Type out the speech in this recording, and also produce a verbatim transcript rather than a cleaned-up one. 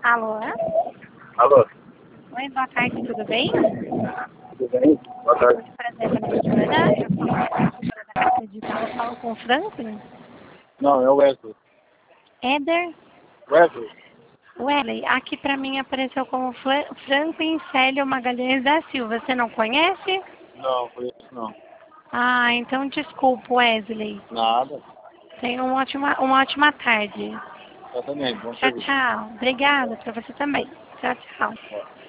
Alô? Alô? Oi, boa tarde, tudo bem? Tudo bem? Boa tarde. Muito prazer, meu nome é Joana. Eu sou a professora da Casa de Paulo, eu falo com o Franklin. Não, é o Wesley. Éder Wesley? Wesley, aqui pra mim apareceu como Fla- Franklin Célio Magalhães da Silva. Você não conhece? Não, foi isso não. Ah, então desculpa, Wesley. Nada. Tenha uma ótima, uma ótima tarde. Exatamente, vamos Tchau, servir. tchau. Obrigada, pra você também. Tchau, tchau. Ó.